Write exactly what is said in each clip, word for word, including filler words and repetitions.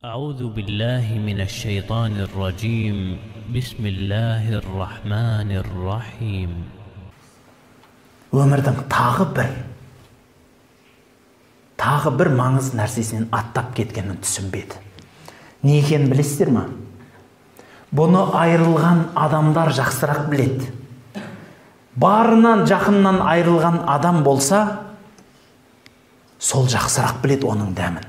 أعوذ بالله من الشيطان الرجيم بسم الله الرحمن الرحيم. Өмірдің тағы бір тағы бір маңыз нәрсесінен аттап кеткенін түсінбеді. Не екенін білесіздер ме? Бұны айырылған адамдар жақсырақ біледі. Барынан жақыннан айырылған адам болса, сол жақсырақ біледі оның дәмін.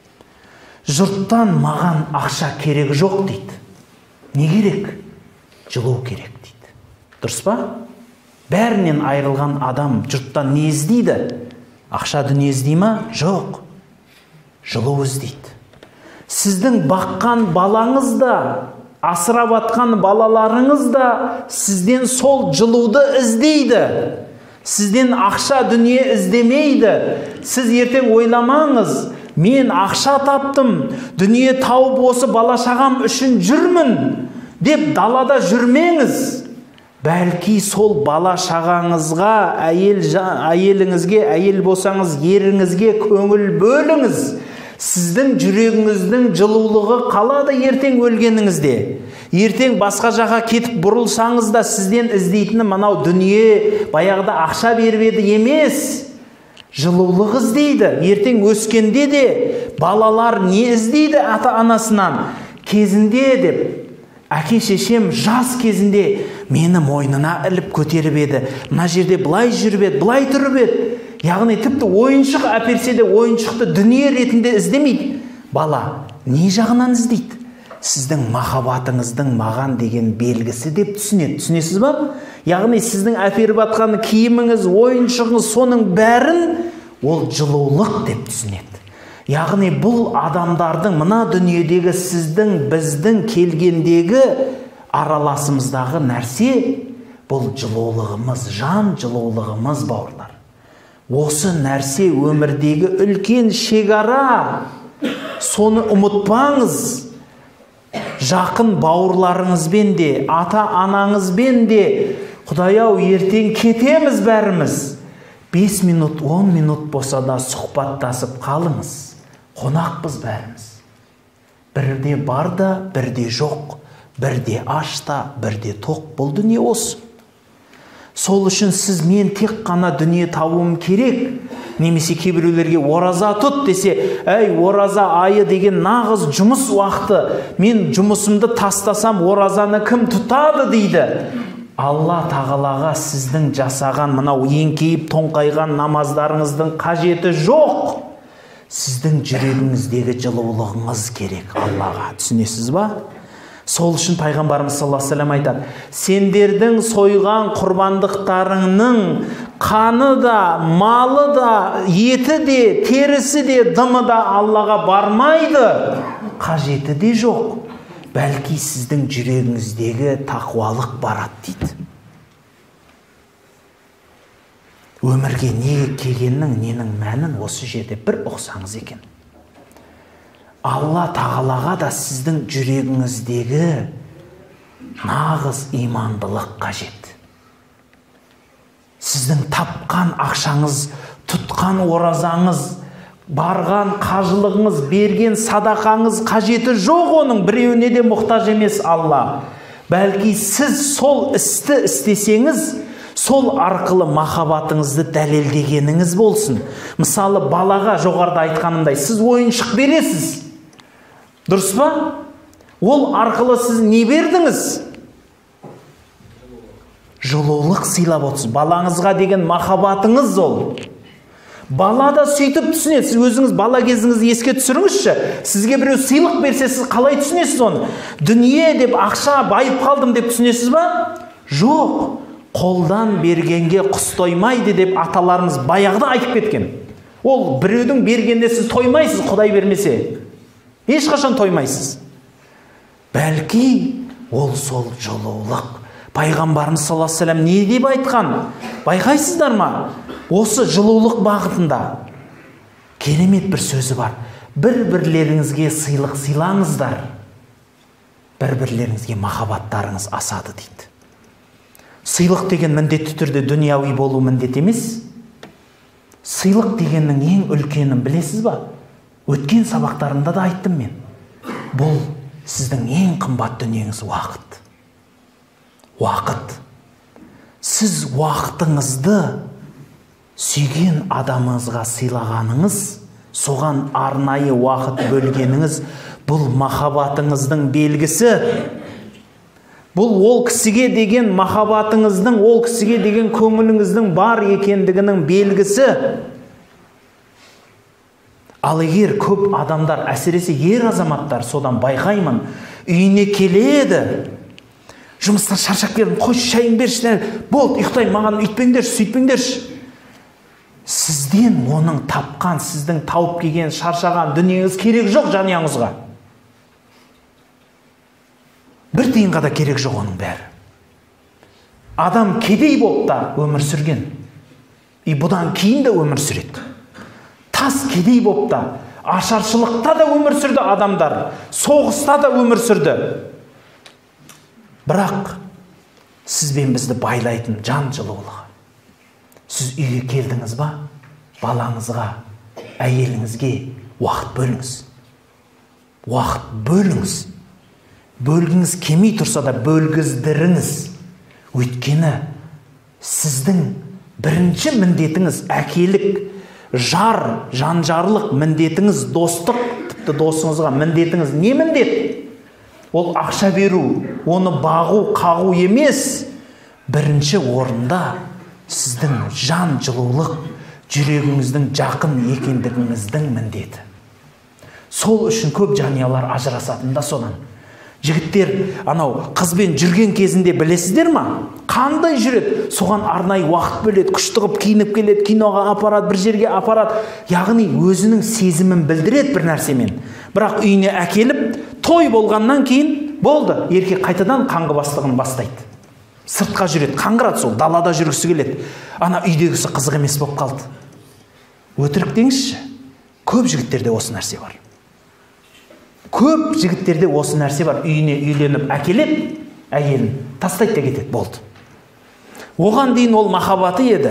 Жұрттан маған ақша керек жоқ дейді. Не керек? Жылу керек дейді. Дұрыс па? Бәрінен айырылған адам жұрттан не іздейді? Ақша дүние іздей ме? Жоқ. Жылу іздейді. Сіздің баққан балаңыз да, асырап атқан балаларыңыз да сізден сол жылуды іздейді. Сізден ақша дүние іздемейді. Сіз ертең ойламаңыз, мен ақша таптым, дүние тауып осы бала шағам үшін жүрмін деп далада жүрмеңіз. Бәлки сол бала шағаңызға, әйел, әйеліңізге, әйел болсаңыз еріңізге көңіл бөліңіз. Сіздің жүрегіңіздің жылулығы қалады ертең өлгеніңізде. Ертең басқа жаққа кетіп бұрылсаңыз да сізден іздейтіні мынау дүние баяғыда ақша беріп еді емес. Жылулық іздейді. Ертең өскенде де балалар не іздейді ата-анасынан? Кезінде деп, әке шешем жас кезінде мені мойнына іліп көтеріп еді. Мына жерде былай жүріп еді, былай тұрып еді. Яғни тіпті ойыншық әперсе де ойыншықты дүние ретінде іздемейді. Бала не жағынан іздейді? Сіздің махаббатыңыздың маған деген белгісі деп түсінеді. Түсінесіз ба? Яғни сіздің әперіп атқан киіміңіз, ойыншығыңыз, соның бәрін ол жылулық деп түсінеді. Яғни бұл адамдардың мына дүниедегі сіздің, біздің келгендегі араласымыздағы нәрсе бұл жылулығымыз, жан жылулығымыз, бауырлар. Осы нәрсе өмірдегі үлкен шекара. Соны ұмытпаңыз. Жақын бауырларыңызбен де, ата-анаңызбен де, Құдай-ау, ертең кетеміз бәріміз. бес минут, он минут болса да сұхбаттасып қалыңыз. Қонақпыз бәріміз. Бірде бар да, бірде жоқ. Бірде аш та, бірде тоқ. Бұл дүние осы. Сол үшін сіз мен тек қана дүние табуым керек. Немесе кейбіреулерге ораза тұт десе, әй, ораза айы деген нағыз жұмыс уақыты. Мен жұмысымды тастасам, оразаны кім тұтады дейді. Алла тағалаға сіздің жасаған мынау еңкейіп тоңқайған намаздарыңыздың қажеті жоқ. Сіздің жүрегіңіздегі жылулығыңыз керек Аллаға. Түсінесіз ба? Сол үшін пайғамбарымыз саллаллаху алейхи ва саллям айтады: сендердің сойған құрбандықтарыңның қаны да, малы да, еті де, терісі де, дымы да Аллаға бармайды. Қажеті де жоқ. Бәлки сіздің жүрегіңіздегі тақуалық барады дейді. Өмірге не келгеннің, ненің мәнін осы жерде бір ұқсаңыз екен. Алла тағалаға да сіздің жүрегіңіздегі нағыз имандылық қажет. Сіздің тапқан ақшаңыз, тұтқан оразаңыз, барған қажылығыңыз, берген садақаңыз қажеті жоқ оның, біреуіне де мұқтаж емес Алла. Бәлки сіз сол істі істесеңіз, сол арқылы махаббатыңызды дәлелдегеніңіз болсын. Мысалы, балаға жоғарыда айтқанымдай, сіз ойыншық бересіз. Дұрыс па? Ол арқылы сіз не бердіңіз? Жылулық сыйлап отырсыз. Балаңызға деген махаббатыңыз ол. Бала да сөйтіп түсінеді. Сіз өзіңіз бала кезіңізді еске түсіріңізші. Сізге біреу сыйлық берсе, сіз қалай түсінесіз оны? Дүние деп, ақша байып қалдым деп түсінесіз ба? Жоқ. Қолдан бергенге құс тоймайды деп аталарымыз баяғыда айтып кеткен. Ол біреудің бергенде сіз тоймайсыз, Құдай бермесе. Ешқашан тоймайсыз. Бәлки ол сол жылулық. Пайғамбарымыз саллаллаху алейхи ва саллям не деп айтқан? Байқайсыздар ма? Осы жылулық бағытында керемет бір сөзі бар. Бір-бірлеріңізге сыйлық сыйлаңыздар. Бір-бірлеріңізге махаббаттарыңыз асады дейді. Сыйлық деген міндетті түрде дүнияуи болу міндет емес. Сыйлық дегеннің ең үлкенін білесіз ба? Өткен сабақтарымда да айттым мен. Бұл сіздің ең қымбат дүниеңіз уақыт. Уақыт. Сіз уақытыңызды сүйген адамыңызға сыйлағаныңыз, соған арнайы уақыт бөлгеніңіз, бұл махаббатыңыздың белгісі. Бұл ол кісіге деген махаббатыңыздың, ол кісіге деген көңіліңіздің бар екендігінің белгісі. Ал егер көп адамдар, әсіресе ер азаматтар, содан байқаймын, үйіне келеді, жұмыстан шаршап келдім, қой шайын берші, болды, ұйықтаймын, маған үйтпеңдерші, сөйтпеңдерші. Сізден оның тапқан, сіздің тауып келген, шаршаған дүниеңіз керек жоқ жанұяңызға. Бір тиынға да керек жоқ оның бәрі. Адам кедей болып та өмір сүрген. И бұдан кейін де өмір сүреді. Тас кедей болып та, ашаршылықта да өмір сүрді адамдар. Соғыста да өмір сүрді. Бірақ сіз бен бізді байлайтын жан жылулығы. Сіз үйге келдіңіз ба? Балаңызға, әйеліңізге уақыт бөліңіз. Уақыт бөліңіз. Бөлгіңіз кемей тұрса да бөлгіздіріңіз. Өйткені сіздің бірінші міндетіңіз әкелік, жар, жанжарлық міндетіңіз, достық, тіпті досыңызға міндетіңіз не міндет? Ол ақша беру, оны бағу, қағу емес. Бірінші орында сіздің жан жылулық, жүрегіңіздің жақын екендігіңіздің міндеті. Сол үшін көп жанұялар ажырасатында содан. Жігіттер анау қызбен жүрген кезінде білесіздер ма? Қандай жүреді? Соған арнайы уақыт бөледі, күш тығып киініп келеді, киноға апарады, бір жерге апарады. Яғни өзінің сезімін білдіреді бір нәрсемен. Бірақ үйіне әкеліп, той болғаннан кейін болды, еркек қайтадан қаңғы бастығын бастайды. Сыртқа жүреді, қаңғырады сол, далада жүргісі келеді. Ана үйдегісі қызық емес болып қалды. Өтірік деңізші. Көп жігіттерде осы нәрсе бар. Көп жігіттерде осы нәрсе бар. Үйіне үйленіп әкеледі, әйелін тастайды да кетеді, болды. Оған дейін ол махаббаты еді.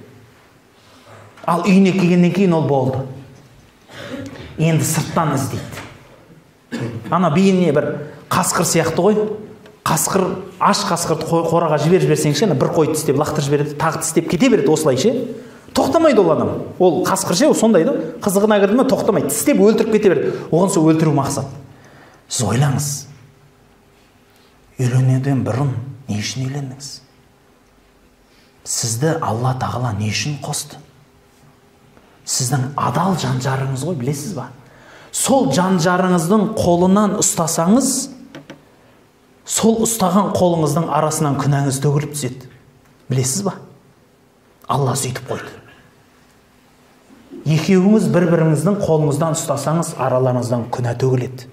Ал үйіне келгеннен кейін ол болды. Енді сырттан іздейді. Ана бейініне бір қасқыр сияқты ғой. Қасқыр, аш қасқырды қораға жіберіп жіберсеңші, бір қойды істеп, лақтырып жібереді, тағы істеп кете береді осылайша. Тоқтамайды ол адам. Ол қасқыр ше, сондай да. Қызығына кірді ме тоқтамайды. Тістеп өлтіріп кете береді. Оған сол өлтіру мақсат. Сіз ойлаңыз. Үйленуден бұрын не үшін үйлендіңіз? Сізді Алла тағала не үшін қосты? Сіздің адал жан-жарыңыз ғой, білесіз ба? Сол жан-жарыңыздың қолынан ұстасаңыз, сол ұстаған қолыңыздың арасынан күнәңіз төгіліп түседі. Білесіз ба? Алла сөйтіп қойды. Екеуіңіз бір-біріңіздің қолыңыздан ұстасаңыз, араларыңыздан күнә төгіледі.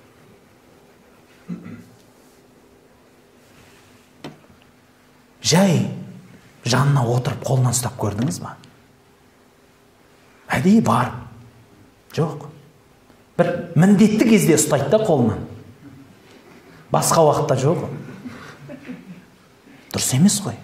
Жай жанына отырып қолынан ұстап көрдіңіз ба? Әдейі бар. Жоқ. Бір міндетті кезде ұстайды да қолынан. Басқа уақытта жоқ. Дұрыс емес қой.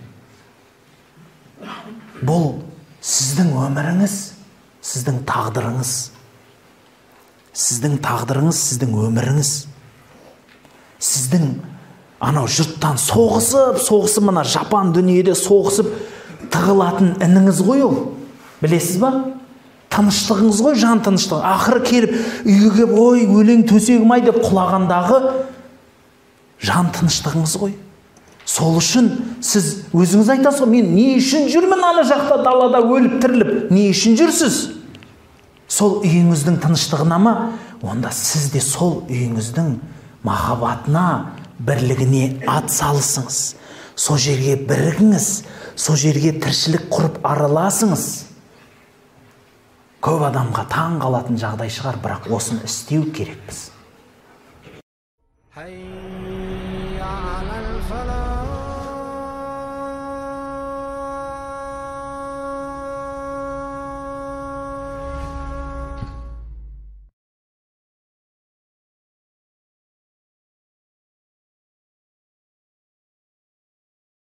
Бұл сіздің өміріңіз, сіздің тағдырыңыз. Сіздің тағдырыңыз, сіздің өміріңіз. Сіздің анау жұрттан соғысып, соғысып, мына жапан дүниеде соғысып тығылатын ініңіз ғой ол. Білесіз ба? Тыныштығыңыз ғой, жан тыныштығы. Ақыры келіп, үйге келіп, ой, өлең төсегім ай деп құлағандағы жан тыныштығыңыз ғой. Сол үшін сіз өзіңіз айтасыз ғой, мен не үшін жүрмін ана жақта далада өліп тіріліп? Не үшін жүрсіз? Сол үйіңіздің тыныштығына ма? Онда сіз де сол үйіңіздің махаббатына, бірлігіне ат салысыңыз. Сол жерге бірігіңіз, сол жерге тіршілік құрып араласыңыз. Көп адамға таң қалатын жағдай шығар, бірақ осыны істеу керекпіз.